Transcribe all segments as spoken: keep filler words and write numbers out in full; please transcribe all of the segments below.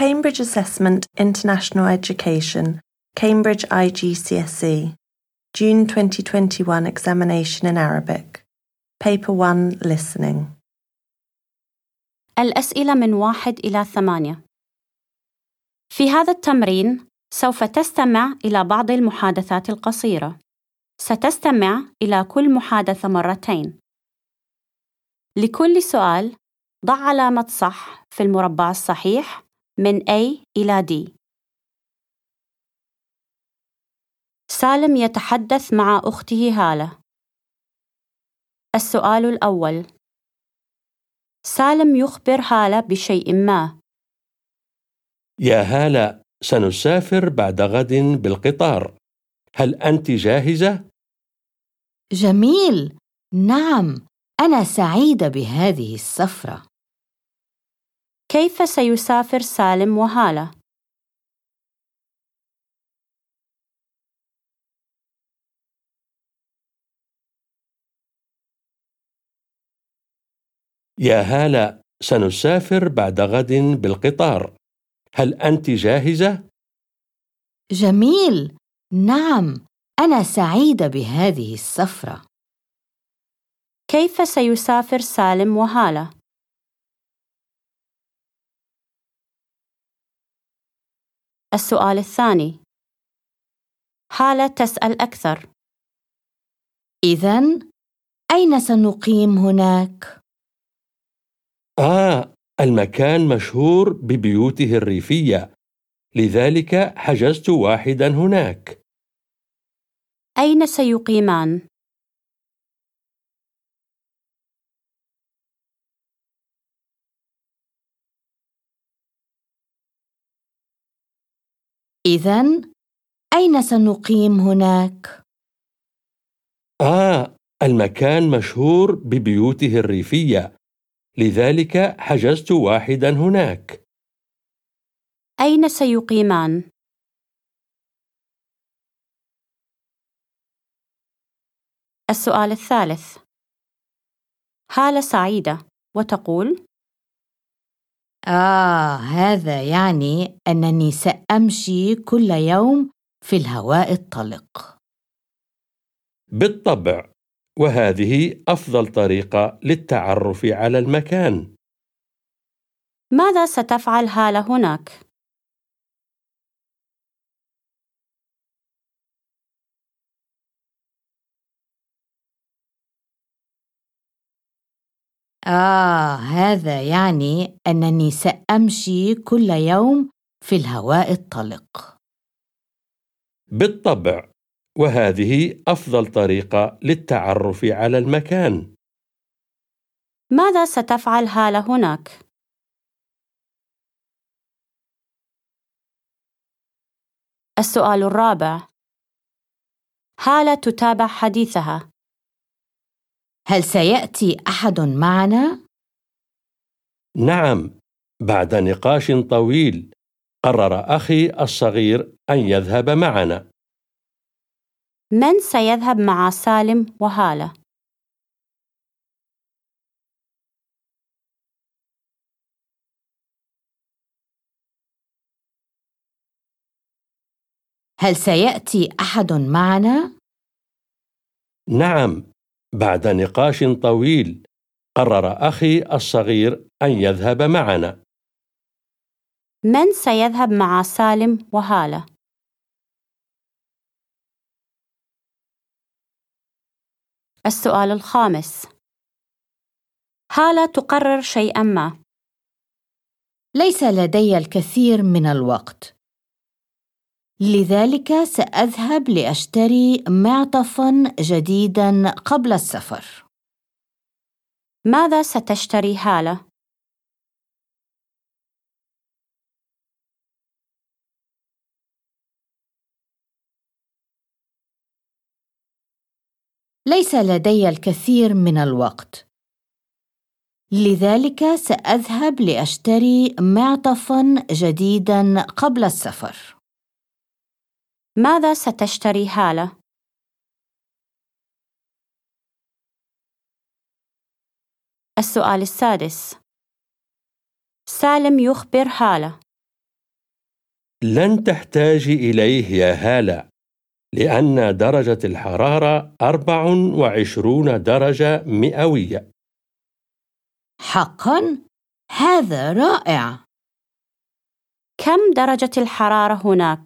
Cambridge Assessment International Education, Cambridge I G C S E, June twenty twenty-one Examination in Arabic. Paper one, Listening. الأسئلة من واحد إلى ثمانية. في هذا التمرين سوف تستمع إلى بعض المحادثات القصيرة. ستستمع إلى كل محادثة مرتين. لكل سؤال ضع علامة صح في المربع الصحيح من A إلى D. سالم يتحدث مع أخته هالة. السؤال الأول: سالم يخبر هالة بشيء ما. يا هالة، سنسافر بعد غد بالقطار. هل أنت جاهزة؟ جميل، نعم، أنا سعيدة بهذه السفرة. كيف سيسافر سالم وهالة؟ يا هالة، سنسافر بعد غد بالقطار. هل أنت جاهزة؟ جميل، نعم، أنا سعيدة بهذه السفرة. كيف سيسافر سالم وهالة؟ السؤال الثاني: هالة تسأل أكثر. إذن، أين سنقيم هناك؟ آه، المكان مشهور ببيوته الريفية، لذلك حجزت واحدا هناك. أين سيقيمان؟ إذن، أين سنقيم هناك؟ آه، المكان مشهور ببيوته الريفية، لذلك حجزت واحدا هناك. أين سيقيمان؟ السؤال الثالث: هالة سعيدة وتقول: آه، هذا يعني أنني سأمشي كل يوم في الهواء الطلق. بالطبع، وهذه أفضل طريقة للتعرف على المكان. ماذا ستفعل هالة هناك؟ آه، هذا يعني أنني سأمشي كل يوم في الهواء الطلق. بالطبع، وهذه أفضل طريقة للتعرف على المكان. ماذا ستفعل هالة هناك؟ السؤال الرابع: هالة تتابع حديثها. هل سيأتي أحد معنا؟ نعم، بعد نقاش طويل قرر أخي الصغير أن يذهب معنا. من سيذهب مع سالم وهالة؟ هل سيأتي أحد معنا؟ نعم، بعد نقاش طويل قرر أخي الصغير أن يذهب معنا. من سيذهب مع سالم وهالة؟ السؤال الخامس: هالة تقرر شيئا ما. ليس لدي الكثير من الوقت، لذلك سأذهب لأشتري معطفا جديدا قبل السفر. ماذا ستشتري هالة؟ ليس لدي الكثير من الوقت، لذلك سأذهب لأشتري معطفا جديدا قبل السفر. ماذا ستشتري هالة؟ السؤال السادس: سالم يخبر هالة. لن تحتاجي إليه يا هالة، لأن درجة الحرارة أربع وعشرون درجة مئوية. حقاً؟ هذا رائع! كم درجة الحرارة هناك؟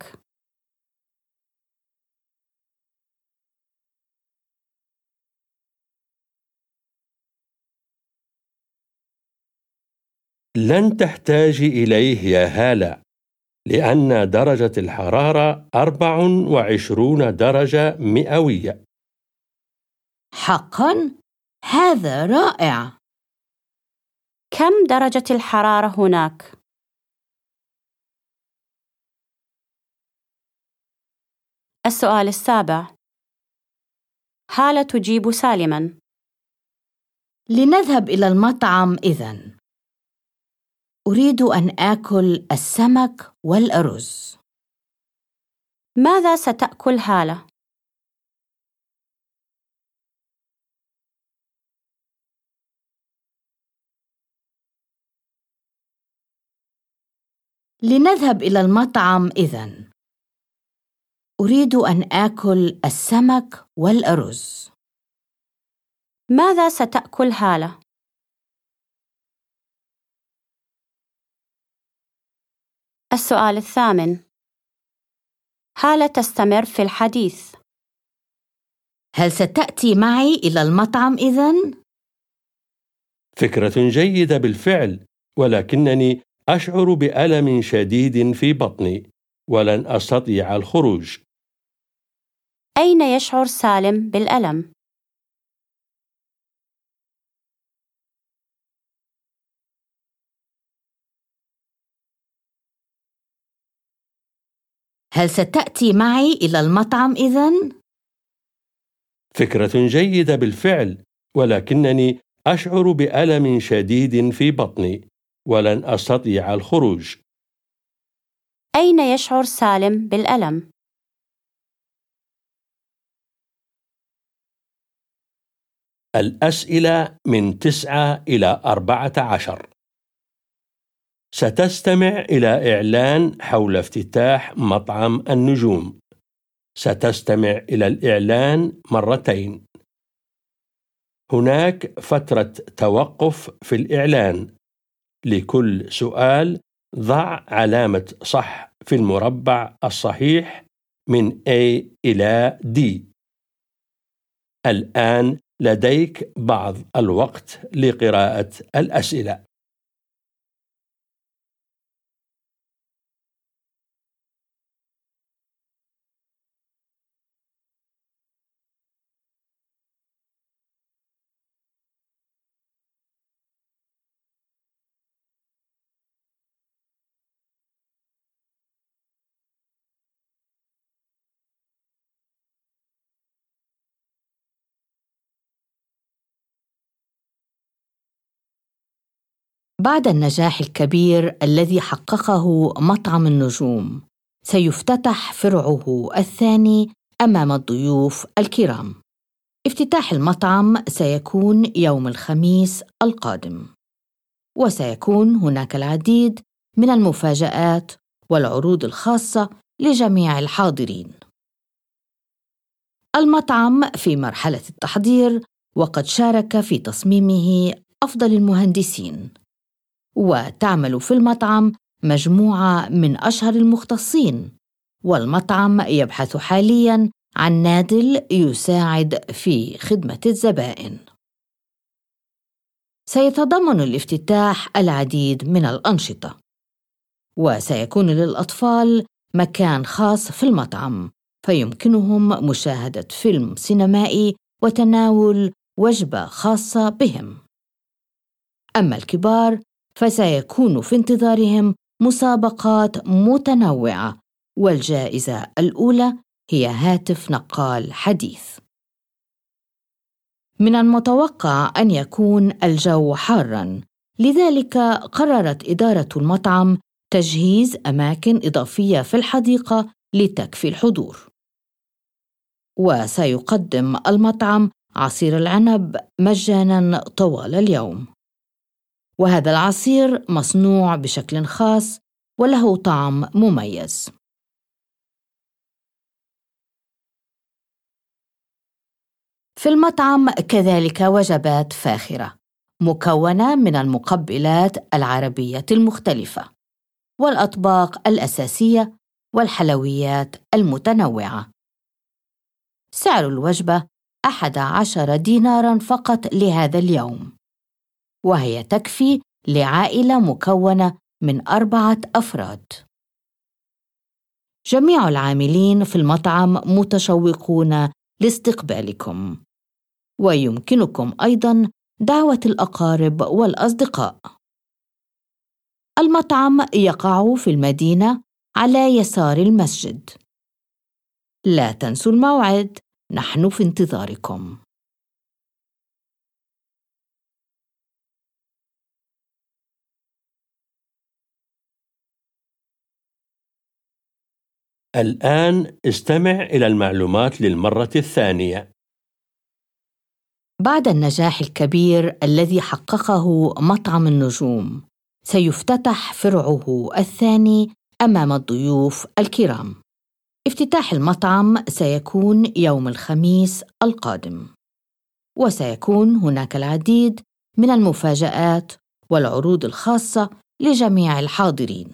لن تحتاجي إليه يا هالة، لأن درجة الحرارة أربع وعشرون درجة مئوية. حقاً؟ هذا رائع! كم درجة الحرارة هناك؟ السؤال السابع. هالة تجيب سالماً. لنذهب إلى المطعم إذن. أريد أن آكل السمك والأرز. ماذا ستأكل هالة؟ لنذهب إلى المطعم إذن. أريد أن آكل السمك والأرز. ماذا ستأكل هالة؟ السؤال الثامن. هالة تستمر في الحديث. هل ستأتي معي إلى المطعم إذن؟ فكرة جيدة بالفعل، ولكنني أشعر بألم شديد في بطني ولن أستطيع الخروج. أين يشعر سالم بالألم؟ هل ستأتي معي إلى المطعم إذن؟ فكرة جيدة بالفعل، ولكنني أشعر بألم شديد في بطني ولن أستطيع الخروج. أين يشعر سالم بالألم؟ الأسئلة من تسعة إلى أربعة عشر. ستستمع إلى إعلان حول افتتاح مطعم النجوم. ستستمع إلى الإعلان مرتين. هناك فترة توقف في الإعلان. لكل سؤال ضع علامة صح في المربع الصحيح من A إلى D. الآن لديك بعض الوقت لقراءة الأسئلة. بعد النجاح الكبير الذي حققه مطعم النجوم، سيفتتح فرعه الثاني أمام الضيوف الكرام. افتتاح المطعم سيكون يوم الخميس القادم، وسيكون هناك العديد من المفاجآت والعروض الخاصة لجميع الحاضرين. المطعم في مرحلة التحضير، وقد شارك في تصميمه أفضل المهندسين، وتعمل في المطعم مجموعة من أشهر المختصين، والمطعم يبحث حالياً عن نادل يساعد في خدمة الزبائن. سيتضمن الافتتاح العديد من الأنشطة، وسيكون للأطفال مكان خاص في المطعم، فيمكنهم مشاهدة فيلم سينمائي وتناول وجبة خاصة بهم. أما الكبار فسيكون في انتظارهم مسابقات متنوعة، والجائزة الأولى هي هاتف نقال حديث. من المتوقع أن يكون الجو حاراً، لذلك قررت إدارة المطعم تجهيز أماكن إضافية في الحديقة لتكفي الحضور. وسيقدم المطعم عصير العنب مجاناً طوال اليوم، وهذا العصير مصنوع بشكل خاص وله طعم مميز. في المطعم كذلك وجبات فاخرة مكونة من المقبلات العربية المختلفة والأطباق الأساسية والحلويات المتنوعة. سعر الوجبة أحد عشر ديناراً فقط لهذا اليوم، وهي تكفي لعائلة مكونة من أربعة أفراد. جميع العاملين في المطعم متشوقون لاستقبالكم، ويمكنكم أيضاً دعوة الأقارب والأصدقاء. المطعم يقع في المدينة على يسار المسجد. لا تنسوا الموعد، نحن في انتظاركم. الآن استمع إلى المعلومات للمرة الثانية. بعد النجاح الكبير الذي حققه مطعم النجوم، سيفتتح فرعه الثاني أمام الضيوف الكرام. افتتاح المطعم سيكون يوم الخميس القادم، وسيكون هناك العديد من المفاجآت والعروض الخاصة لجميع الحاضرين.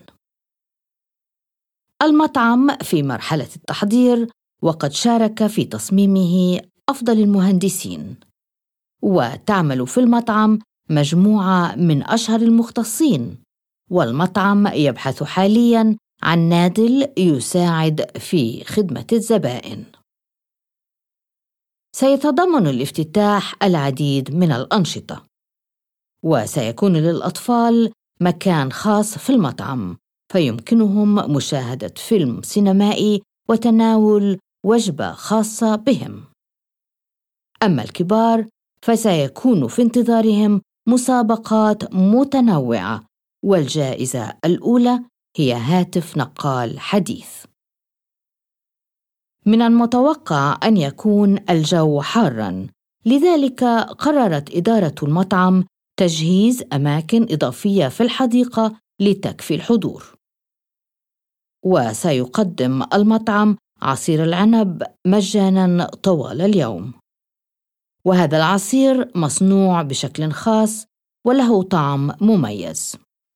المطعم في مرحلة التحضير، وقد شارك في تصميمه أفضل المهندسين، وتعمل في المطعم مجموعة من أشهر المختصين، والمطعم يبحث حالياً عن نادل يساعد في خدمة الزبائن. سيتضمن الافتتاح العديد من الأنشطة، وسيكون للأطفال مكان خاص في المطعم، فيمكنهم مشاهدة فيلم سينمائي وتناول وجبة خاصة بهم. أما الكبار فسيكون في انتظارهم مسابقات متنوعة، والجائزة الأولى هي هاتف نقال حديث. من المتوقع أن يكون الجو حاراً، لذلك قررت إدارة المطعم تجهيز أماكن إضافية في الحديقة لتكفي الحضور. وسيقدم المطعم عصير العنب مجاناً طوال اليوم، وهذا العصير مصنوع بشكل خاص وله طعم مميز.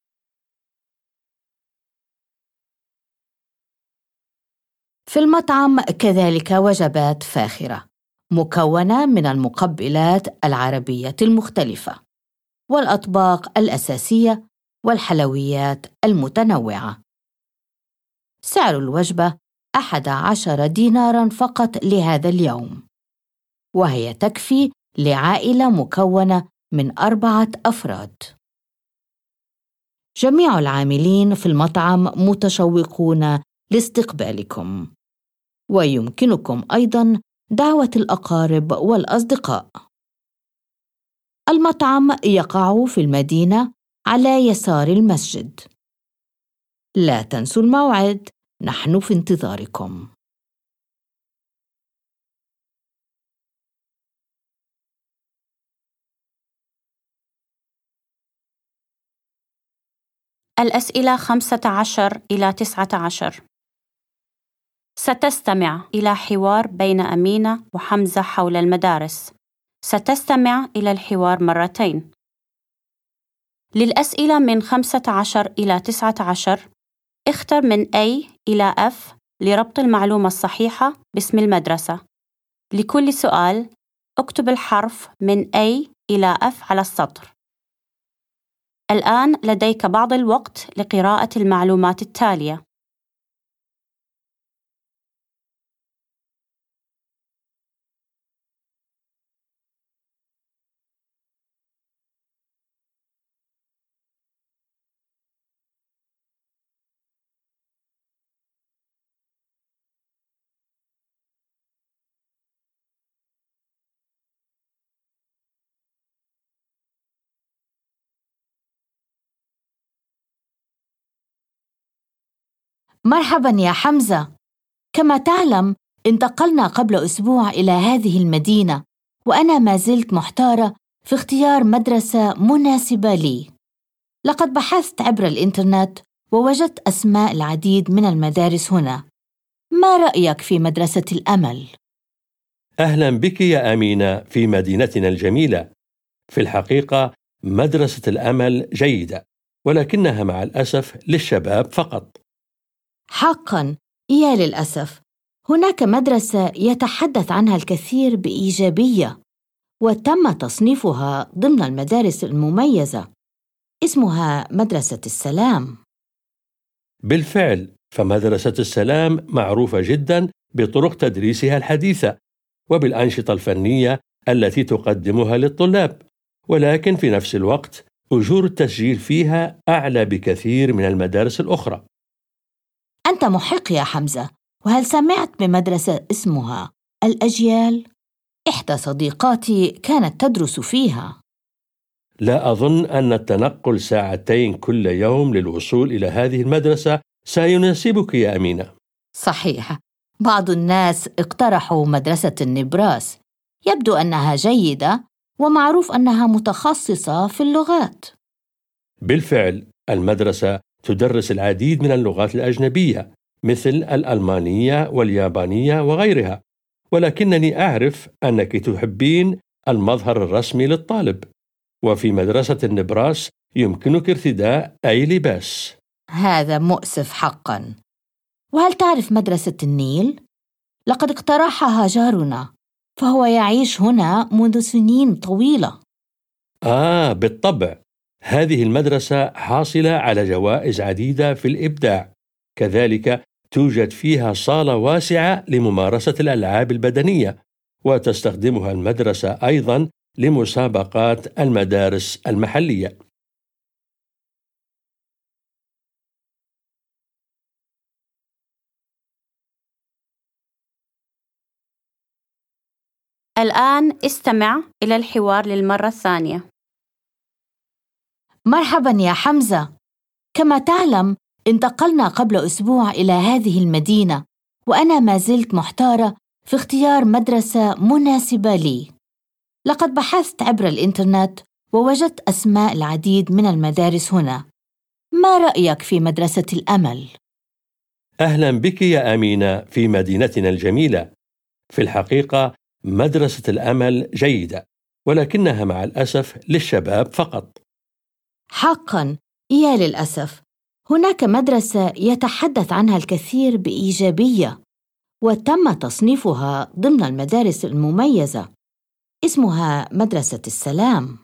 في المطعم كذلك وجبات فاخرة مكونة من المقبلات العربية المختلفة والأطباق الأساسية والحلويات المتنوعة. سعر الوجبة أحد عشر ديناراً فقط لهذا اليوم، وهي تكفي لعائلة مكونة من أربعة أفراد. جميع العاملين في المطعم متشوقون لاستقبالكم، ويمكنكم أيضاً دعوة الأقارب والأصدقاء. المطعم يقع في المدينة على يسار المسجد. لا تنسوا الموعد، نحن في انتظاركم. الأسئلة خمسة عشر إلى تسعة عشر. ستستمع إلى حوار بين أمينة وحمزة حول المدارس. ستستمع إلى الحوار مرتين. للأسئلة من خمسة عشر إلى تسعة عشر، اختر من A إلى F لربط المعلومة الصحيحة باسم المدرسة. لكل سؤال، اكتب الحرف من A إلى F على السطر. الآن لديك بعض الوقت لقراءة المعلومات التالية. مرحباً يا حمزة. كما تعلم، انتقلنا قبل أسبوع إلى هذه المدينة، وأنا ما زلت محتارة في اختيار مدرسة مناسبة لي. لقد بحثت عبر الإنترنت ووجدت أسماء العديد من المدارس هنا. ما رأيك في مدرسة الأمل؟ أهلا بك يا أمينة في مدينتنا الجميلة. في الحقيقة مدرسة الأمل جيدة، ولكنها مع الأسف للشباب فقط. حقاً، يا للأسف. هناك مدرسة يتحدث عنها الكثير بإيجابية، وتم تصنيفها ضمن المدارس المميزة. اسمها مدرسة السلام. بالفعل، فمدرسة السلام معروفة جدا بطرق تدريسها الحديثة وبالأنشطة الفنية التي تقدمها للطلاب، ولكن في نفس الوقت أجور التسجيل فيها أعلى بكثير من المدارس الأخرى. أنت محق يا حمزة. وهل سمعت بمدرسة اسمها الأجيال؟ إحدى صديقاتي كانت تدرس فيها. لا أظن أن التنقل ساعتين كل يوم للوصول إلى هذه المدرسة سيناسبك يا أمينة. صحيح. بعض الناس اقترحوا مدرسة النبراس. يبدو أنها جيدة، ومعروف أنها متخصصة في اللغات. بالفعل، المدرسة تدرس العديد من اللغات الأجنبية مثل الألمانية واليابانية وغيرها، ولكنني أعرف أنك تحبين المظهر الرسمي للطالب، وفي مدرسة النبراس يمكنك ارتداء أي لباس. هذا مؤسف حقاً. وهل تعرف مدرسة النيل؟ لقد اقترحها جارنا، فهو يعيش هنا منذ سنين طويلة. آه بالطبع، هذه المدرسة حاصلة على جوائز عديدة في الإبداع، كذلك توجد فيها صالة واسعة لممارسة الألعاب البدنية، وتستخدمها المدرسة أيضاً لمسابقات المدارس المحلية. الآن استمع إلى الحوار للمرة الثانية. مرحباً يا حمزة. كما تعلم، انتقلنا قبل أسبوع إلى هذه المدينة، وأنا ما زلت محتارة في اختيار مدرسة مناسبة لي. لقد بحثت عبر الإنترنت ووجدت أسماء العديد من المدارس هنا. ما رأيك في مدرسة الأمل؟ أهلا بك يا أمينة في مدينتنا الجميلة. في الحقيقة مدرسة الأمل جيدة، ولكنها مع الأسف للشباب فقط. حقاً، يا للأسف. هناك مدرسة يتحدث عنها الكثير بإيجابية، وتم تصنيفها ضمن المدارس المميزة. اسمها مدرسة السلام.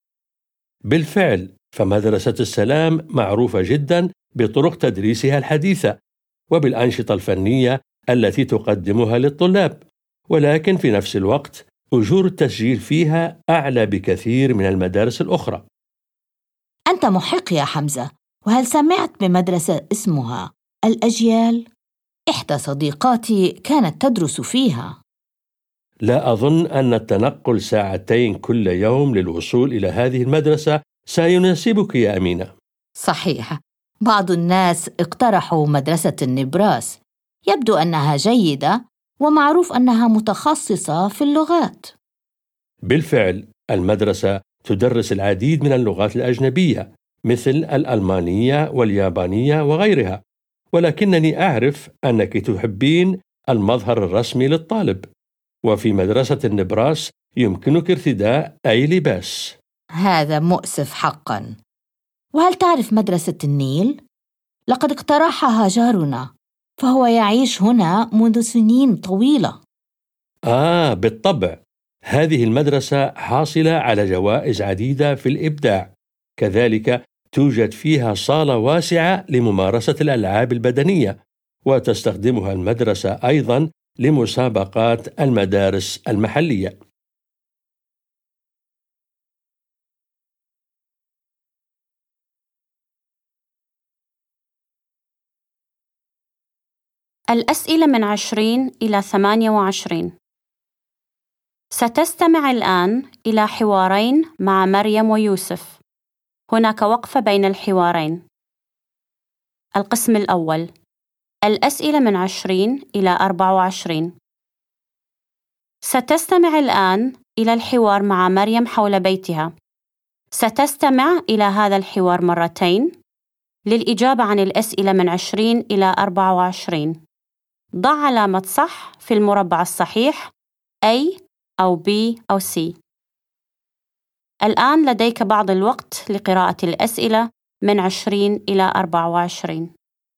بالفعل، فمدرسة السلام معروفة جدا بطرق تدريسها الحديثة وبالأنشطة الفنية التي تقدمها للطلاب، ولكن في نفس الوقت أجور التسجيل فيها أعلى بكثير من المدارس الأخرى. أنت محق يا حمزة. وهل سمعت بمدرسة اسمها الأجيال؟ إحدى صديقاتي كانت تدرس فيها. لا أظن أن التنقل ساعتين كل يوم للوصول إلى هذه المدرسة سيناسبك يا أمينة. صحيح. بعض الناس اقترحوا مدرسة النبراس. يبدو أنها جيدة، ومعروف أنها متخصصة في اللغات. بالفعل، المدرسة تدرس العديد من اللغات الأجنبية مثل الألمانية واليابانية وغيرها، ولكنني أعرف أنك تحبين المظهر الرسمي للطالب، وفي مدرسة النبراس يمكنك ارتداء أي لباس. هذا مؤسف حقاً. وهل تعرف مدرسة النيل؟ لقد اقترحها جارنا، فهو يعيش هنا منذ سنين طويلة. آه بالطبع، هذه المدرسة حاصلة على جوائز عديدة في الإبداع، كذلك توجد فيها صالة واسعة لممارسة الألعاب البدنية، وتستخدمها المدرسة أيضاً لمسابقات المدارس المحلية. الأسئلة من عشرين إلى ثمانية وعشرين. ستستمع الآن إلى حوارين مع مريم ويوسف. هناك وقفة بين الحوارين. القسم الأول، الأسئلة من عشرين إلى أربعة وعشرين. ستستمع الآن إلى الحوار مع مريم حول بيتها. ستستمع إلى هذا الحوار مرتين. للإجابة عن الأسئلة من عشرين إلى أربعة وعشرين، ضع علامة صح في المربع الصحيح A أو B أو C. الآن لديك بعض الوقت لقراءة الأسئلة من عشرين إلى أربعة وعشرين.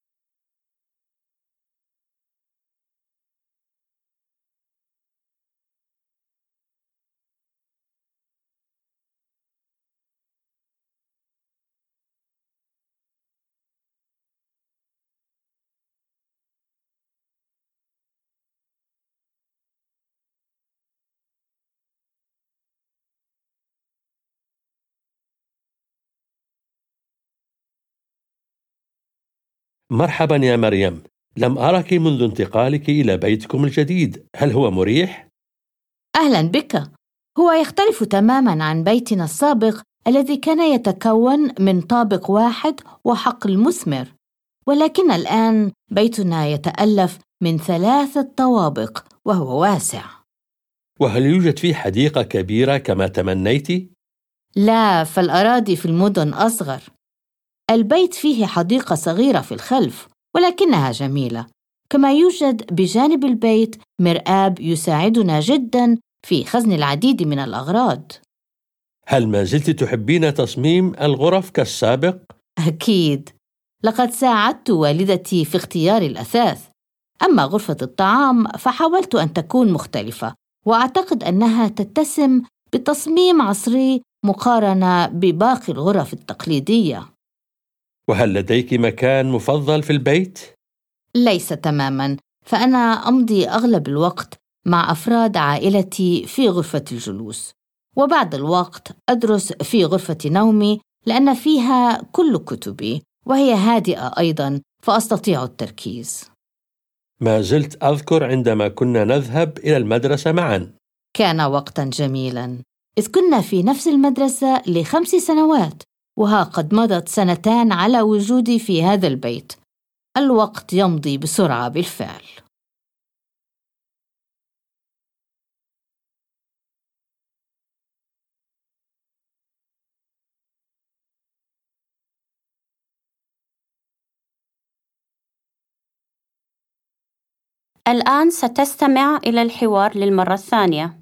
مرحبا يا مريم، لم أرك منذ انتقالك إلى بيتكم الجديد، هل هو مريح؟ أهلاً بك. هو يختلف تماماً عن بيتنا السابق الذي كان يتكون من طابق واحد وحقل مثمر، ولكن الآن بيتنا يتألف من ثلاثة طوابق وهو واسع. وهل يوجد فيه حديقة كبيرة كما تمنيت؟ لا، فالأراضي في المدن أصغر. البيت فيه حديقة صغيرة في الخلف ولكنها جميلة، كما يوجد بجانب البيت مرآب يساعدنا جداً في خزن العديد من الأغراض. هل ما زلت تحبين تصميم الغرف كالسابق؟ أكيد، لقد ساعدت والدتي في اختيار الأثاث. أما غرفة الطعام فحاولت أن تكون مختلفة، وأعتقد أنها تتسم بتصميم عصري مقارنة بباقي الغرف التقليدية. وهل لديك مكان مفضل في البيت؟ ليس تماماً، فأنا أمضي أغلب الوقت مع أفراد عائلتي في غرفة الجلوس، وبعد الوقت أدرس في غرفة نومي لأن فيها كل كتبي وهي هادئة أيضاً فأستطيع التركيز. ما زلت أذكر عندما كنا نذهب إلى المدرسة معاً. كان وقتاً جميلاً، إذ كنا في نفس المدرسة لخمس سنوات، وها قد مضت سنتان على وجودي في هذا البيت. الوقت يمضي بسرعة بالفعل. الآن ستستمع إلى الحوار للمرة الثانية.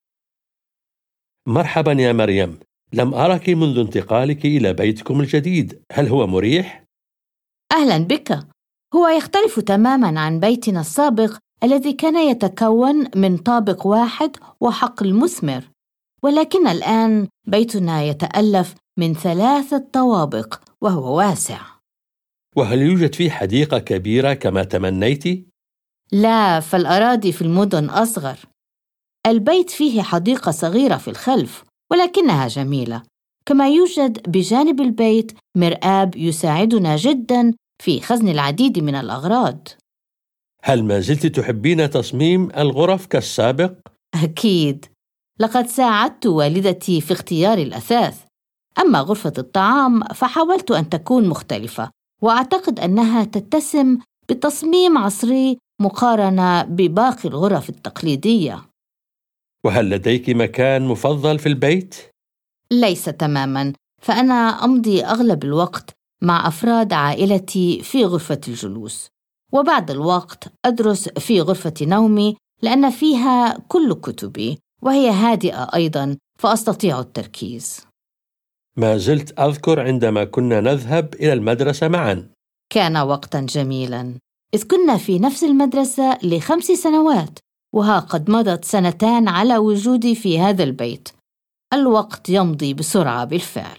مرحبا يا مريم، لم أرك منذ انتقالك إلى بيتكم الجديد، هل هو مريح؟ أهلاً بك. هو يختلف تماماً عن بيتنا السابق الذي كان يتكون من طابق واحد وحقل مثمر، ولكن الآن بيتنا يتألف من ثلاثة طوابق وهو واسع. وهل يوجد فيه حديقة كبيرة كما تمنيت؟ لا، فالأراضي في المدن أصغر. البيت فيه حديقة صغيرة في الخلف ولكنها جميلة، كما يوجد بجانب البيت مرآب يساعدنا جداً في خزن العديد من الأغراض. هل ما زلت تحبين تصميم الغرف كالسابق؟ أكيد، لقد ساعدت والدتي في اختيار الأثاث. أما غرفة الطعام فحاولت أن تكون مختلفة، وأعتقد أنها تتسم بتصميم عصري مقارنة بباقي الغرف التقليدية. وهل لديك مكان مفضل في البيت؟ ليس تماماً، فأنا أمضي أغلب الوقت مع أفراد عائلتي في غرفة الجلوس، وبعد الوقت أدرس في غرفة نومي لأن فيها كل كتبي وهي هادئة أيضاً فأستطيع التركيز. ما زلت أذكر عندما كنا نذهب إلى المدرسة معاً. كان وقتاً جميلاً، إذ كنا في نفس المدرسة لخمس سنوات، وها قد مضت سنتان على وجودي في هذا البيت. الوقت يمضي بسرعة بالفعل.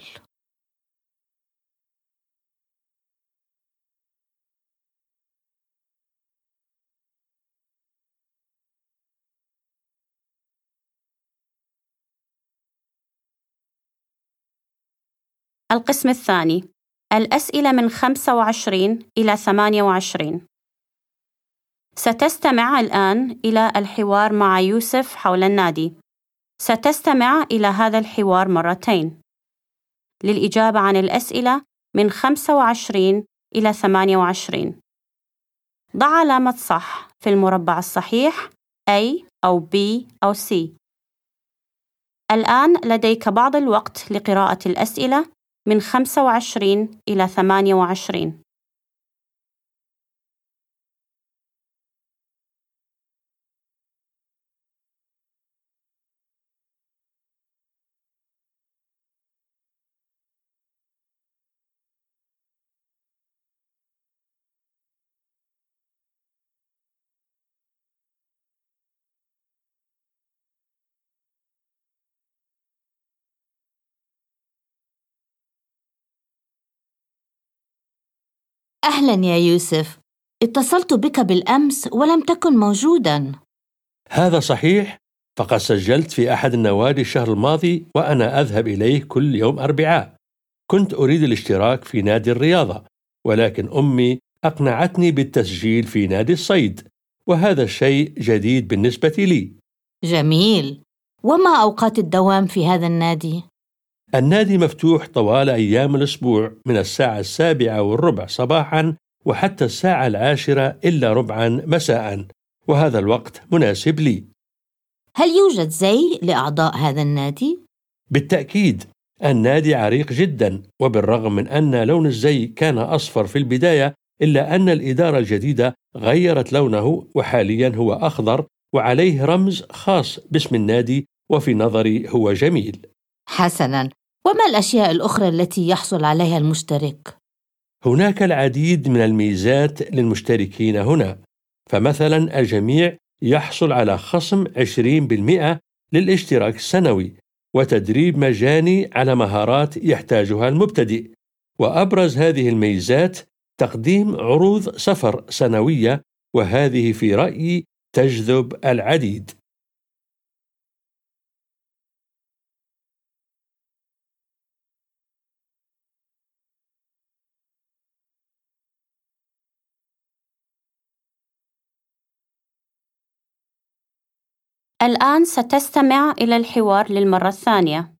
القسم الثاني، الأسئلة من خمسة وعشرين إلى ثمانية وعشرين. ستستمع الآن إلى الحوار مع يوسف حول النادي. ستستمع إلى هذا الحوار مرتين. للإجابة عن الأسئلة من خمسة وعشرين إلى ثمانية وعشرين، ضع علامة صح في المربع الصحيح A أو B أو C. الآن لديك بعض الوقت لقراءة الأسئلة من خمسة وعشرين إلى ثمانية وعشرين. أهلاً يا يوسف، اتصلت بك بالأمس ولم تكن موجوداً. هذا صحيح، فقد سجلت في أحد النوادي الشهر الماضي وأنا أذهب إليه كل يوم أربعاء. كنت أريد الاشتراك في نادي الرياضة، ولكن أمي أقنعتني بالتسجيل في نادي الصيد، وهذا الشيء جديد بالنسبة لي. جميل. وما أوقات الدوام في هذا النادي؟ النادي مفتوح طوال أيام الأسبوع من الساعة السابعة والربع صباحاً وحتى الساعة العاشرة إلا ربعاً مساءً، وهذا الوقت مناسب لي. هل يوجد زي لأعضاء هذا النادي؟ بالتأكيد، النادي عريق جداً، وبالرغم من أن لون الزي كان أصفر في البداية إلا أن الإدارة الجديدة غيرت لونه وحالياً هو أخضر وعليه رمز خاص باسم النادي، وفي نظري هو جميل. حسناً. وما الأشياء الأخرى التي يحصل عليها المشترك؟ هناك العديد من الميزات للمشتركين هنا، فمثلا الجميع يحصل على خصم عشرين بالمئة للاشتراك السنوي، وتدريب مجاني على مهارات يحتاجها المبتدئ. وأبرز هذه الميزات تقديم عروض سفر سنوية، وهذه في رأيي تجذب العديد. الآن ستستمع إلى الحوار للمرة الثانية.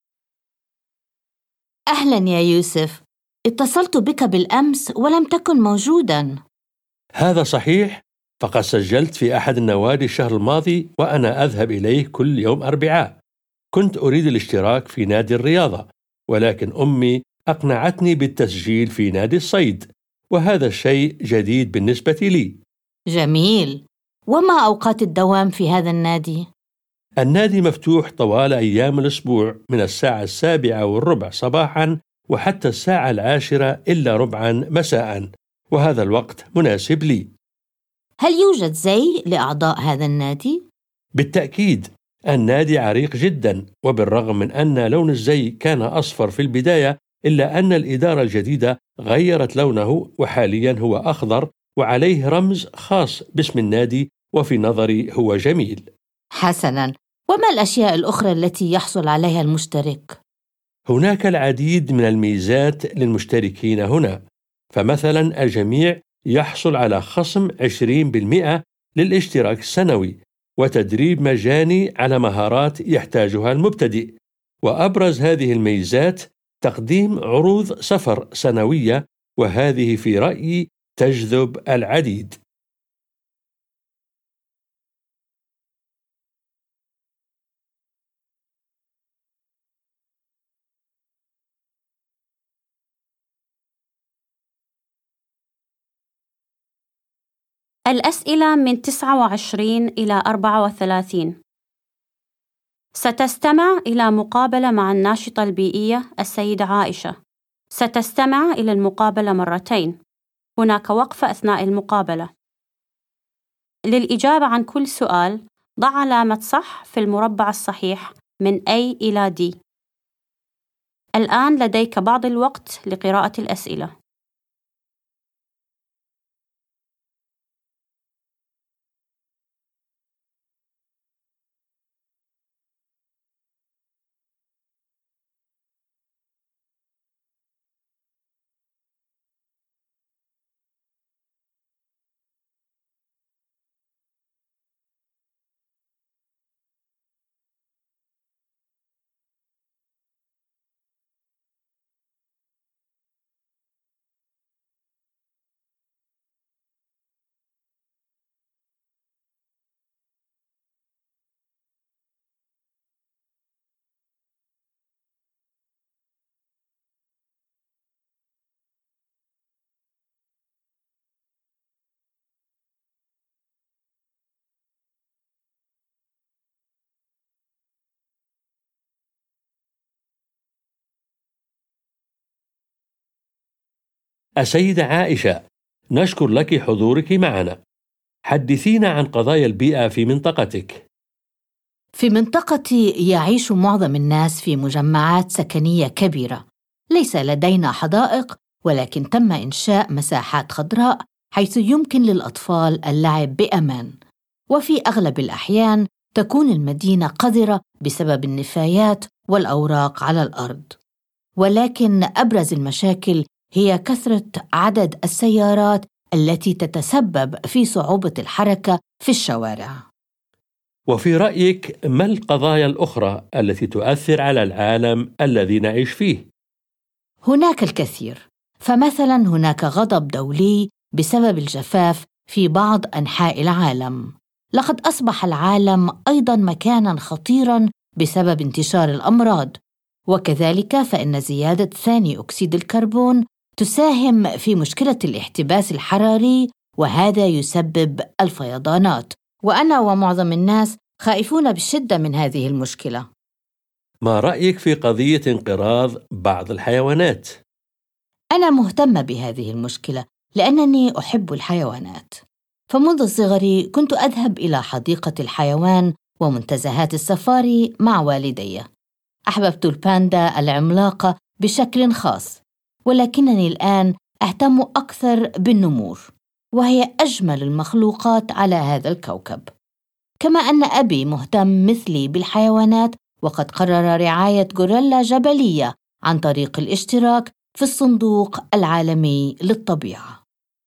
أهلاً يا يوسف، اتصلت بك بالأمس ولم تكن موجوداً. هذا صحيح، فقد سجلت في أحد النوادي الشهر الماضي وأنا أذهب إليه كل يوم أربعاء. كنت أريد الاشتراك في نادي الرياضة، ولكن أمي أقنعتني بالتسجيل في نادي الصيد، وهذا الشيء جديد بالنسبة لي. جميل. وما أوقات الدوام في هذا النادي؟ النادي مفتوح طوال أيام الأسبوع من الساعة السابعة والربع صباحاً وحتى الساعة العاشرة إلا ربعاً مساءً، وهذا الوقت مناسب لي. هل يوجد زي لأعضاء هذا النادي؟ بالتأكيد، النادي عريق جدا، وبالرغم من أن لون الزي كان أصفر في البداية إلا أن الإدارة الجديدة غيرت لونه وحاليا هو أخضر وعليه رمز خاص باسم النادي، وفي نظري هو جميل. حسناً. وما الأشياء الأخرى التي يحصل عليها المشترك؟ هناك العديد من الميزات للمشتركين هنا، فمثلا الجميع يحصل على خصم عشرين بالمئة للاشتراك السنوي، وتدريب مجاني على مهارات يحتاجها المبتدئ. وأبرز هذه الميزات تقديم عروض سفر سنوية، وهذه في رأيي تجذب العديد. الأسئلة من تسعة وعشرين إلى أربعة وثلاثين. ستستمع إلى مقابلة مع الناشطة البيئية السيدة عائشة. ستستمع إلى المقابلة مرتين. هناك وقفة أثناء المقابلة. للإجابة عن كل سؤال، ضع علامة صح في المربع الصحيح من A إلى D. الآن لديك بعض الوقت لقراءة الأسئلة. السيدة عائشة، نشكر لك حضورك معنا. حدثينا عن قضايا البيئة في منطقتك. في منطقتي يعيش معظم الناس في مجمعات سكنية كبيرة. ليس لدينا حدائق، ولكن تم إنشاء مساحات خضراء حيث يمكن للأطفال اللعب بأمان. وفي أغلب الأحيان تكون المدينة قذرة بسبب النفايات والأوراق على الأرض. ولكن أبرز المشاكل هي كثرة عدد السيارات التي تتسبب في صعوبة الحركة في الشوارع. وفي رأيك ما القضايا الأخرى التي تؤثر على العالم الذي نعيش فيه؟ هناك الكثير، فمثلا هناك غضب دولي بسبب الجفاف في بعض أنحاء العالم. لقد أصبح العالم أيضاً مكاناً خطيراً بسبب انتشار الأمراض، وكذلك فإن زيادة ثاني أكسيد الكربون تساهم في مشكلة الاحتباس الحراري، وهذا يسبب الفيضانات. وأنا ومعظم الناس خائفون بشدة من هذه المشكلة. ما رأيك في قضية انقراض بعض الحيوانات؟ أنا مهتمة بهذه المشكلة لأنني أحب الحيوانات. فمنذ صغري كنت أذهب إلى حديقة الحيوان ومنتزهات السفاري مع والدي. أحببت الباندا العملاقة بشكل خاص، ولكنني الآن أهتم أكثر بالنمور، وهي أجمل المخلوقات على هذا الكوكب. كما أن أبي مهتم مثلي بالحيوانات، وقد قرر رعاية غوريلا جبلية عن طريق الاشتراك في الصندوق العالمي للطبيعة.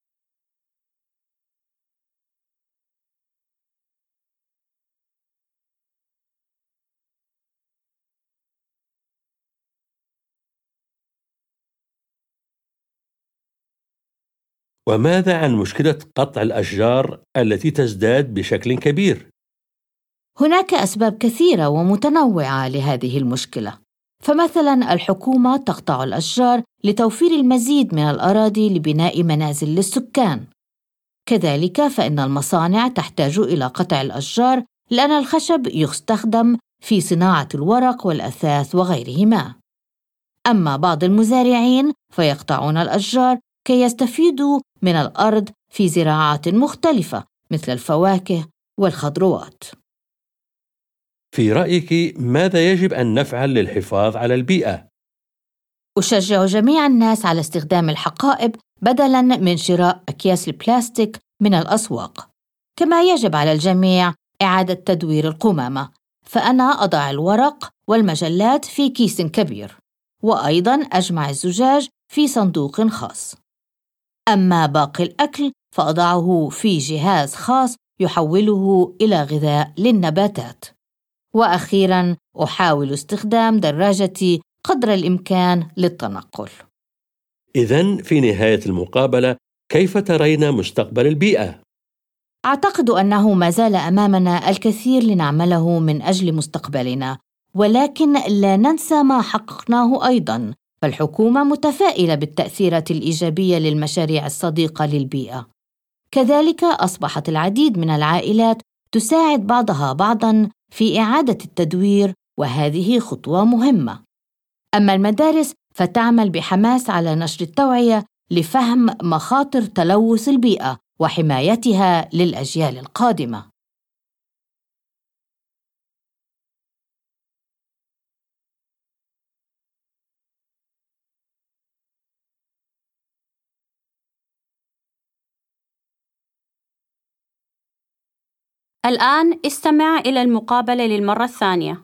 وماذا عن مشكلة قطع الأشجار التي تزداد بشكل كبير؟ هناك أسباب كثيرة ومتنوعة لهذه المشكلة. فمثلاً الحكومة تقطع الأشجار لتوفير المزيد من الأراضي لبناء منازل للسكان. كذلك فإن المصانع تحتاج إلى قطع الأشجار لأن الخشب يستخدم في صناعة الورق والأثاث وغيرهما. أما بعض المزارعين فيقطعون الأشجار كي يستفيدوا من الأرض في زراعات مختلفة مثل الفواكه والخضروات. في رأيك ماذا يجب أن نفعل للحفاظ على البيئة؟ أشجع جميع الناس على استخدام الحقائب بدلاً من شراء أكياس البلاستيك من الأسواق. كما يجب على الجميع إعادة تدوير القمامة، فأنا أضع الورق والمجلات في كيس كبير، وأيضاً أجمع الزجاج في صندوق خاص. أما باقي الأكل فأضعه في جهاز خاص يحوله إلى غذاء للنباتات. وأخيراً أحاول استخدام دراجتي قدر الإمكان للتنقل. إذن في نهاية المقابلة، كيف ترين مستقبل البيئة؟ أعتقد أنه ما زال أمامنا الكثير لنعمله من أجل مستقبلنا، ولكن لا ننسى ما حققناه أيضاً. فالحكومة متفائلة بالتأثيرات الإيجابية للمشاريع الصديقة للبيئة. كذلك أصبحت العديد من العائلات تساعد بعضها بعضاً في إعادة التدوير، وهذه خطوة مهمة. أما المدارس فتعمل بحماس على نشر التوعية لفهم مخاطر تلوث البيئة وحمايتها للأجيال القادمة. الآن استمع إلى المقابلة للمرة الثانية.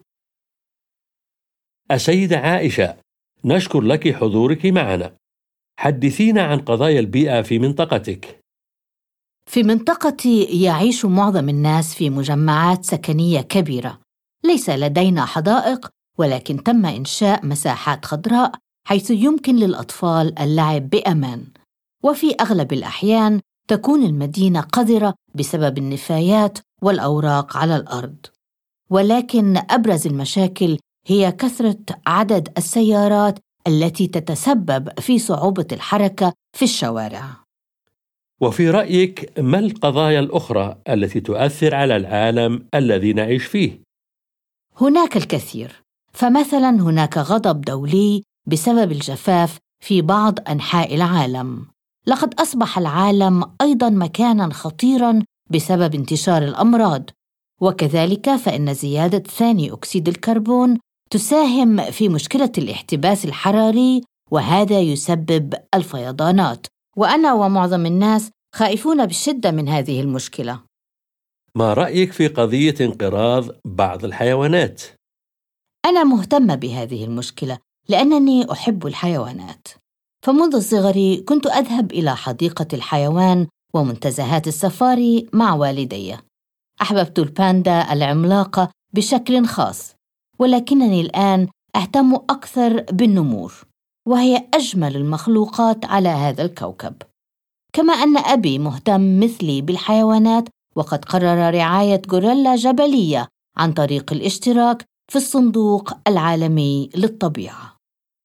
السيدة عائشة، نشكر لك حضورك معنا. حدثينا عن قضايا البيئة في منطقتك. في منطقتي يعيش معظم الناس في مجمعات سكنية كبيرة. ليس لدينا حدائق، ولكن تم إنشاء مساحات خضراء حيث يمكن للأطفال اللعب بأمان. وفي أغلب الأحيان تكون المدينة قذرة بسبب النفايات والأوراق على الأرض. ولكن أبرز المشاكل هي كثرة عدد السيارات التي تتسبب في صعوبة الحركة في الشوارع. وفي رأيك ما القضايا الأخرى التي تؤثر على العالم الذي نعيش فيه؟ هناك الكثير، فمثلا هناك غضب دولي بسبب الجفاف في بعض أنحاء العالم. لقد أصبح العالم أيضاً مكاناً خطيراً بسبب انتشار الأمراض، وكذلك فإن زيادة ثاني أكسيد الكربون تساهم في مشكلة الاحتباس الحراري، وهذا يسبب الفيضانات. وأنا ومعظم الناس خائفون بشدة من هذه المشكلة. ما رأيك في قضية انقراض بعض الحيوانات؟ أنا مهتمة بهذه المشكلة لأنني أحب الحيوانات، فمنذ صغري كنت أذهب إلى حديقة الحيوان ومنتزهات السفاري مع والدي. أحببت الباندا العملاقة بشكل خاص، ولكنني الآن أهتم أكثر بالنمور، وهي أجمل المخلوقات على هذا الكوكب. كما أن أبي مهتم مثلي بالحيوانات، وقد قرر رعاية غوريلا جبلية عن طريق الاشتراك في الصندوق العالمي للطبيعة.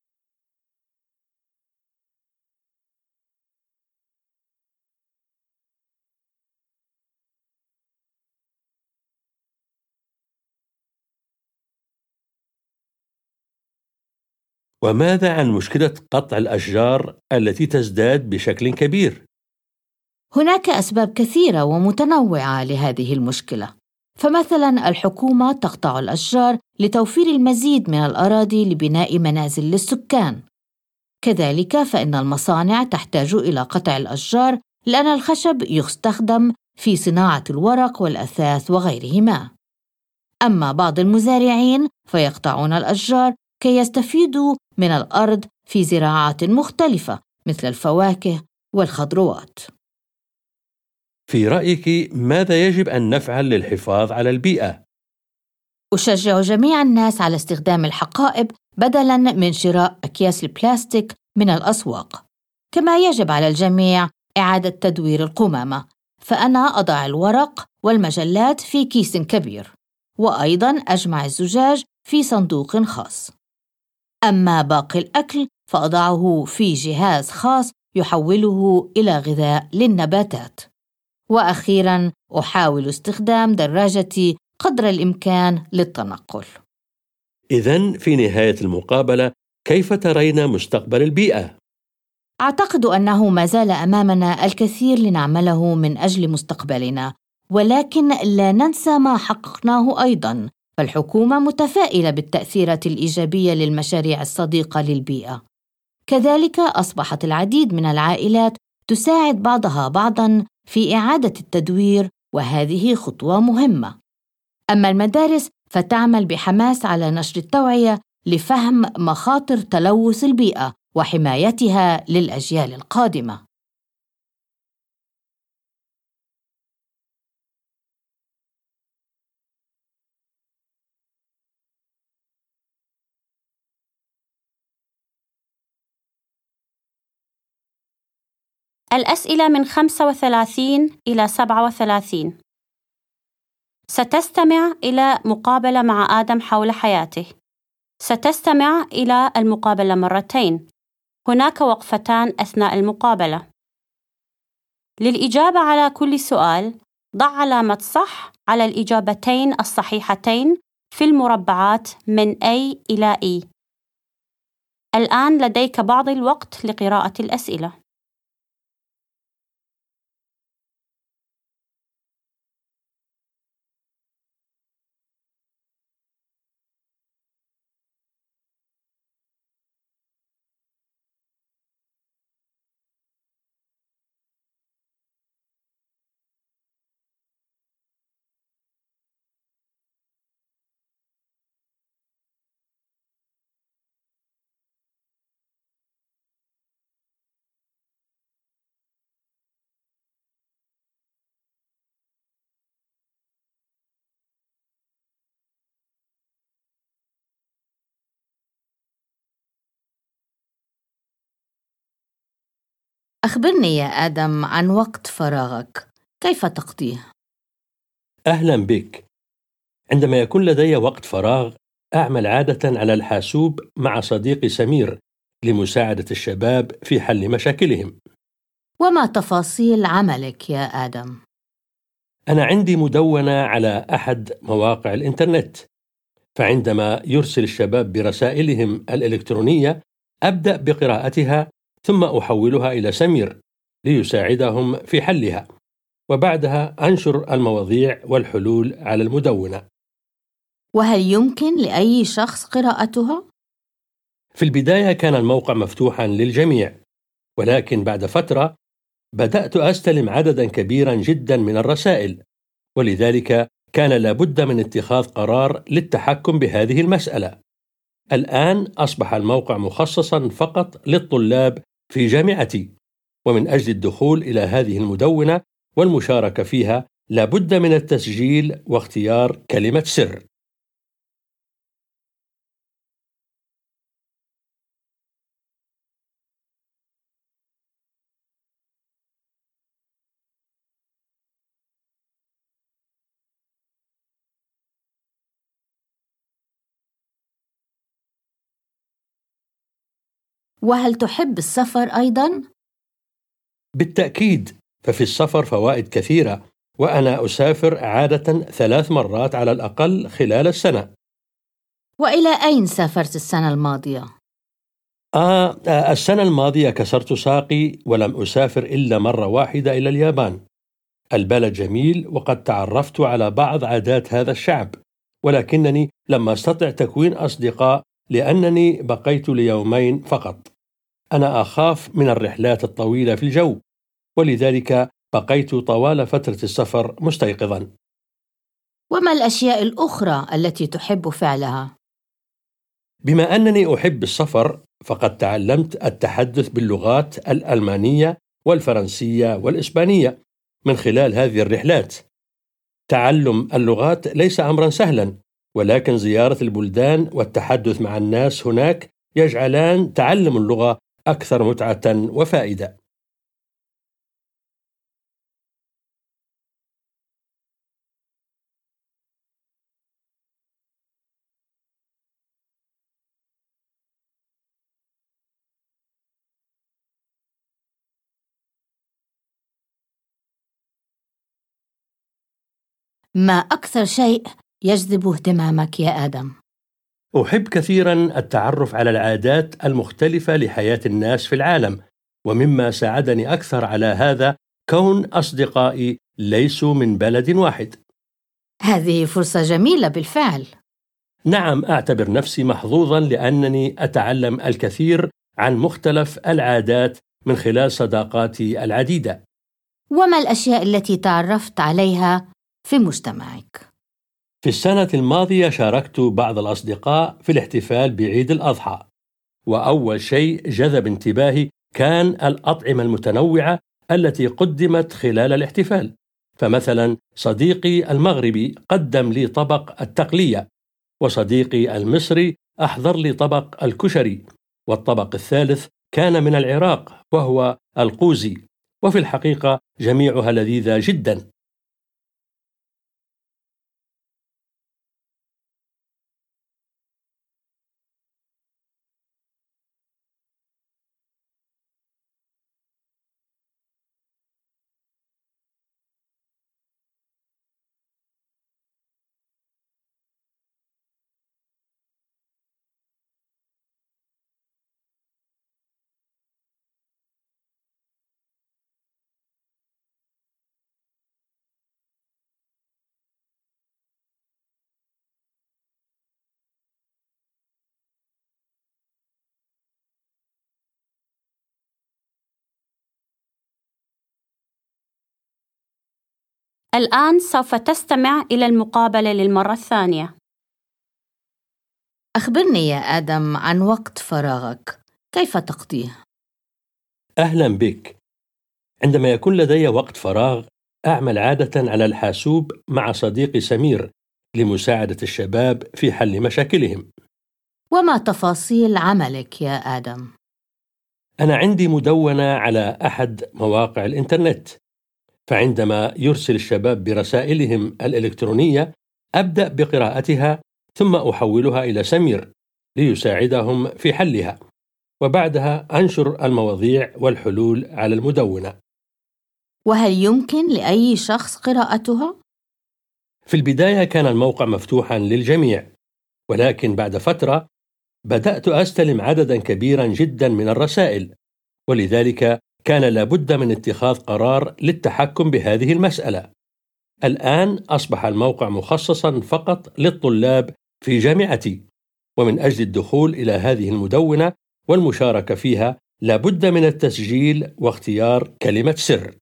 وماذا عن مشكلة قطع الأشجار التي تزداد بشكل كبير؟ هناك أسباب كثيرة ومتنوعة لهذه المشكلة، فمثلاً الحكومة تقطع الأشجار لتوفير المزيد من الأراضي لبناء منازل للسكان. كذلك فإن المصانع تحتاج إلى قطع الأشجار لأن الخشب يستخدم في صناعة الورق والأثاث وغيرهما. أما بعض المزارعين فيقطعون الأشجار كي يستفيدوا من الأرض في زراعات مختلفة مثل الفواكه والخضروات. في رأيك ماذا يجب أن نفعل للحفاظ على البيئة؟ أشجع جميع الناس على استخدام الحقائب بدلاً من شراء أكياس البلاستيك من الأسواق. كما يجب على الجميع إعادة تدوير القمامة، فأنا أضع الورق والمجلات في كيس كبير، وأيضاً أجمع الزجاج في صندوق خاص. أما باقي الأكل فأضعه في جهاز خاص يحوله إلى غذاء للنباتات. وأخيراً أحاول استخدام دراجتي قدر الإمكان للتنقل. إذن في نهاية المقابلة، كيف ترين مستقبل البيئة؟ أعتقد أنه ما زال أمامنا الكثير لنعمله من أجل مستقبلنا، ولكن لا ننسى ما حققناه أيضاً، فالحكومة متفائلة بالتأثيرات الإيجابية للمشاريع الصديقة للبيئة. كذلك أصبحت العديد من العائلات تساعد بعضها بعضاً في إعادة التدوير، وهذه خطوة مهمة. أما المدارس فتعمل بحماس على نشر التوعية لفهم مخاطر تلوث البيئة وحمايتها للأجيال القادمة. الأسئلة من خمسة وثلاثين إلى سبعة وثلاثين. ستستمع إلى مقابلة مع آدم حول حياته. ستستمع إلى المقابلة مرتين. هناك وقفتان أثناء المقابلة. للإجابة على كل سؤال، ضع علامة صح على الإجابتين الصحيحتين في المربعات من A إلى E. الآن لديك بعض الوقت لقراءة الأسئلة. أخبرني يا آدم عن وقت فراغك، كيف تقضيه؟ أهلا بك. عندما يكون لدي وقت فراغ، أعمل عادة على الحاسوب مع صديقي سمير لمساعدة الشباب في حل مشاكلهم. وما تفاصيل عملك يا آدم؟ أنا عندي مدونة على أحد مواقع الإنترنت، فعندما يرسل الشباب برسائلهم الإلكترونية أبدأ بقراءتها ثم أحولها إلى سمير ليساعدهم في حلها، وبعدها أنشر المواضيع والحلول على المدونة. وهل يمكن لأي شخص قراءتها؟ في البداية كان الموقع مفتوحا للجميع، ولكن بعد فترة بدأت أستلم عددا كبيرا جدا من الرسائل، ولذلك كان لابد من اتخاذ قرار للتحكم بهذه المسألة. الآن أصبح الموقع مخصصا فقط للطلاب في جامعتي، ومن أجل الدخول إلى هذه المدونة والمشاركة فيها لابد من التسجيل واختيار كلمة سر. وهل تحب السفر أيضاً؟ بالتأكيد، ففي السفر فوائد كثيرة، وأنا أسافر عادة ثلاث مرات على الأقل خلال السنة. وإلى أين سافرت السنة الماضية؟ آه السنة الماضية كسرت ساقي ولم أسافر إلا مرة واحدة إلى اليابان. البلد جميل، وقد تعرفت على بعض عادات هذا الشعب، ولكنني لم أستطع تكوين أصدقاء لأنني بقيت ليومين فقط. أنا أخاف من الرحلات الطويلة في الجو، ولذلك بقيت طوال فترة السفر مستيقظا. وما الأشياء الأخرى التي تحب فعلها؟ بما أنني أحب السفر، فقد تعلمت التحدث باللغات الألمانية والفرنسية والإسبانية من خلال هذه الرحلات. تعلم اللغات ليس أمرا سهلا، ولكن زيارة البلدان والتحدث مع الناس هناك يجعلان تعلم اللغة أكثر متعة وفائدة. ما أكثر شيء يجذب اهتمامك يا آدم؟ أحب كثيرا التعرف على العادات المختلفة لحياة الناس في العالم، ومما ساعدني أكثر على هذا كون أصدقائي ليسوا من بلد واحد. هذه فرصة جميلة بالفعل. نعم، أعتبر نفسي محظوظا لأنني أتعلم الكثير عن مختلف العادات من خلال صداقاتي العديدة. وما الأشياء التي تعرفت عليها في مجتمعك؟ في السنة الماضية شاركت بعض الأصدقاء في الاحتفال بعيد الأضحى، وأول شيء جذب انتباهي كان الأطعمة المتنوعة التي قدمت خلال الاحتفال. فمثلا صديقي المغربي قدم لي طبق التقلية، وصديقي المصري أحضر لي طبق الكشري، والطبق الثالث كان من العراق وهو القوزي، وفي الحقيقة جميعها لذيذة جدا. الآن سوف تستمع إلى المقابلة للمرة الثانية. أخبرني يا آدم عن وقت فراغك، كيف تقضيه؟ أهلا بك. عندما يكون لدي وقت فراغ أعمل عادة على الحاسوب مع صديقي سمير لمساعدة الشباب في حل مشاكلهم. وما تفاصيل عملك يا آدم؟ أنا عندي مدونة على أحد مواقع الإنترنت، فعندما يرسل الشباب برسائلهم الإلكترونية أبدأ بقراءتها ثم أحولها إلى سمير ليساعدهم في حلها، وبعدها أنشر المواضيع والحلول على المدونة. وهل يمكن لأي شخص قراءتها؟ في البداية كان الموقع مفتوحا للجميع، ولكن بعد فترة بدأت أستلم عددا كبيرا جدا من الرسائل، ولذلك كان لابد من اتخاذ قرار للتحكم بهذه المسألة. الآن أصبح الموقع مخصصا فقط للطلاب في جامعتي، ومن أجل الدخول إلى هذه المدونة والمشاركة فيها لابد من التسجيل واختيار كلمة سر.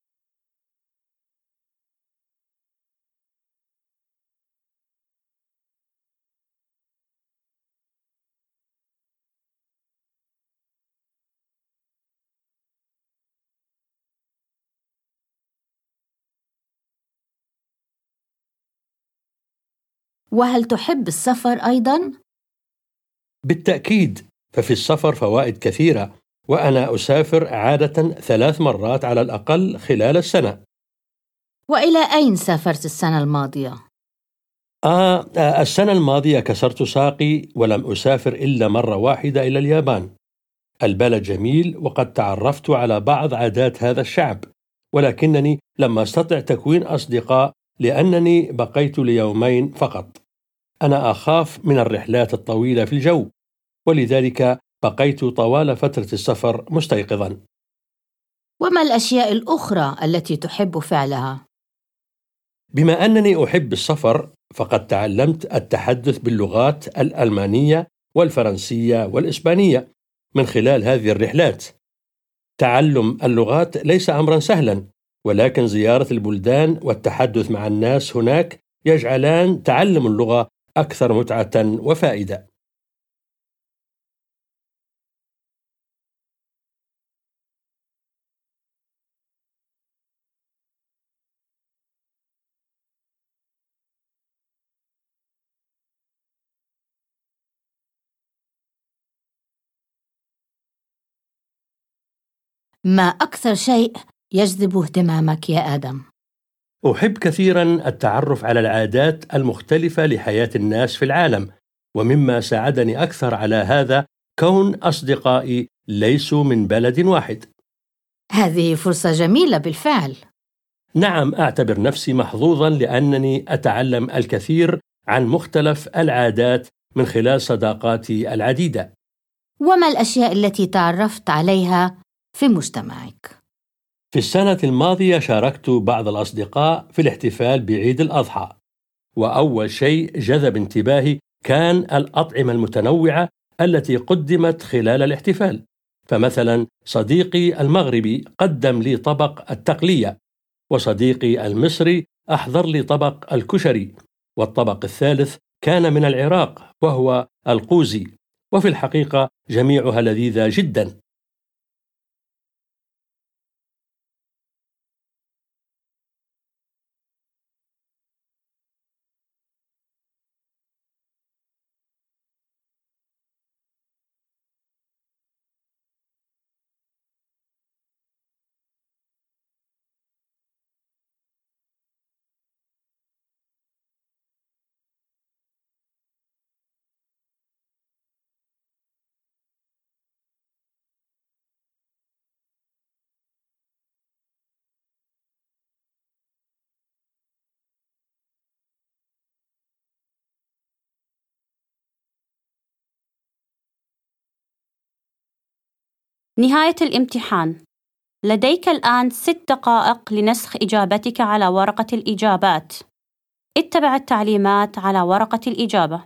وهل تحب السفر أيضاً؟ بالتأكيد، ففي السفر فوائد كثيرة، وأنا أسافر عادة ثلاث مرات على الأقل خلال السنة. وإلى أين سافرت السنة الماضية؟ آه آه، السنة الماضية كسرت ساقي ولم أسافر إلا مرة واحدة إلى اليابان. البلد جميل وقد تعرفت على بعض عادات هذا الشعب، ولكنني لم أستطع تكوين أصدقاء لأنني بقيت ليومين فقط. أنا أخاف من الرحلات الطويلة في الجو، ولذلك بقيت طوال فترة السفر مستيقظا. وما الأشياء الأخرى التي تحب فعلها؟ بما أنني أحب السفر، فقد تعلمت التحدث باللغات الألمانية والفرنسية والإسبانية من خلال هذه الرحلات. تعلم اللغات ليس أمرا سهلا، ولكن زيارة البلدان والتحدث مع الناس هناك يجعلان تعلم اللغة أكثر متعة وفائدة. ما أكثر شيء يجذب اهتمامك يا آدم؟ أحب كثيرا التعرف على العادات المختلفة لحياة الناس في العالم، ومما ساعدني أكثر على هذا كون أصدقائي ليسوا من بلد واحد. هذه فرصة جميلة بالفعل. نعم، أعتبر نفسي محظوظا لأنني أتعلم الكثير عن مختلف العادات من خلال صداقاتي العديدة. وما الأشياء التي تعرفت عليها في مجتمعك؟ في السنة الماضية شاركت بعض الأصدقاء في الاحتفال بعيد الأضحى، وأول شيء جذب انتباهي كان الأطعمة المتنوعة التي قدمت خلال الاحتفال. فمثلا صديقي المغربي قدم لي طبق التقلية، وصديقي المصري أحضر لي طبق الكشري، والطبق الثالث كان من العراق وهو القوزي، وفي الحقيقة جميعها لذيذة جدا. نهاية الامتحان. لديك الآن ست دقائق لنسخ إجابتك على ورقة الإجابات. اتبع التعليمات على ورقة الإجابة.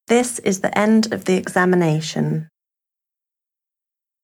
This is the end of the examination.